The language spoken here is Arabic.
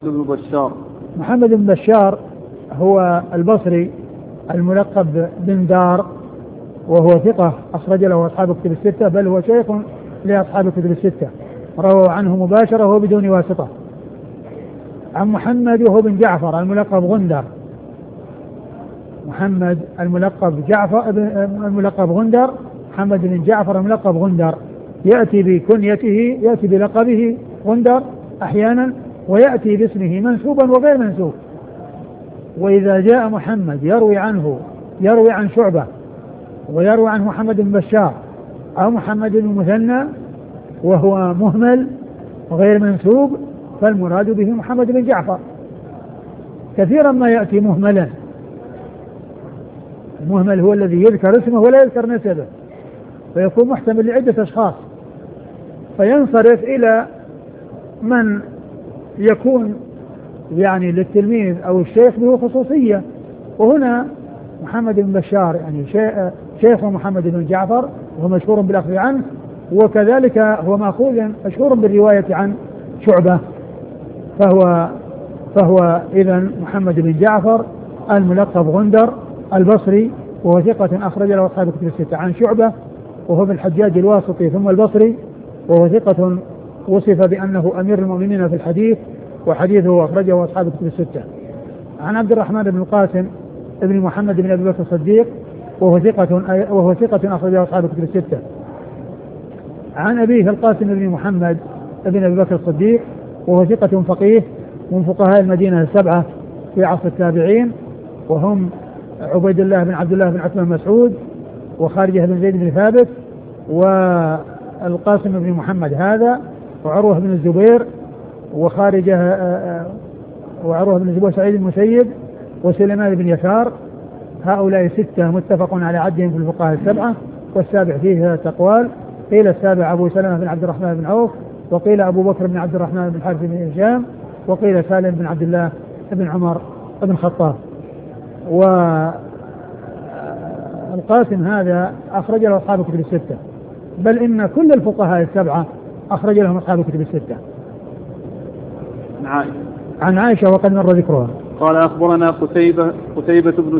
بن بشار. محمد بن بشار هو البصري الملقب بن دار، وهو ثقة أخرج له أصحاب الكتب الستة، بل هو شيخ لأصحاب الكتب الستة، رووا عنه مباشرة وبدون واسطة. عن محمد وهو بن جعفر الملقب غندر، محمد الملقب غندر، محمد بن جعفر الملقب غندر، يأتي بكنيته، يأتي بلقبه غندر أحيانا، ويأتي باسمه منسوبا وغير منسوب. وإذا جاء محمد يروي عن شعبة ويروي عن محمد بن بشار أو محمد بن مثنى وهو مهمل وغير منسوب، فالمراد به محمد بن جعفر. كثيرا ما يأتي مهملا، المهمل هو الذي يذكر اسمه ولا يذكر نسبه، فيكون محتمل لعدة أشخاص، فينصرف إلى من يكون يعني للتلميذ أو الشيخ له خصوصية. وهنا محمد بن بشار يعني شيخ محمد بن جعفر، وهو مشهور بالأخذ عنه، وكذلك هو مأخوذ مشهور بالرواية عن شعبة، فهو إذن محمد بن جعفر الملقب غندر البصري، وهو ثقة أخرج له أصحاب الكتب الستة. عن شعبة وهو بن الحجاج الواسطي ثم البصري، وهو ثقة وصف بأنه أمير المؤمنين في الحديث، وحديثه أخرجه أصحاب الكتب الستة. عن عبد الرحمن بن القاسم ابن محمد بن أبي بكر الصديق، وهو ثقة أخرجه أصحاب الكتب الستة. عن أبيه القاسم بن محمد بن أبي بكر الصديق، وهو ثقة فقيه من فقهاء المدينة السبعة في عصر التابعين، وهم عبيد الله بن عبد الله بن عثمان مسعود، وخارجة بن زيد بن ثابت، والقاسم بن محمد هذا، وعروة بن الزبير، وعروة بن الزبير سعيد المسيب، وسليمان بن يسار. هؤلاء ستة متفق على عدهم في الفقهاء السبعة، والسابع فيه 3 أقوال، قيل السابع أبو سلمة بن عبد الرحمن بن عوف، وقيل أبو بكر بن عبد الرحمن بن حارث بن هشام، وقيل سالم بن عبد الله بن عمر بن الخطاب. والقاسم هذا أخرج له أصحاب الكتب الستة، بل إن كل الفقهاء السبعة أخرج لهم أصحاب الكتب الستة. عن عائشة وقد مر ذكرها. قال أخبرنا قتيبة بن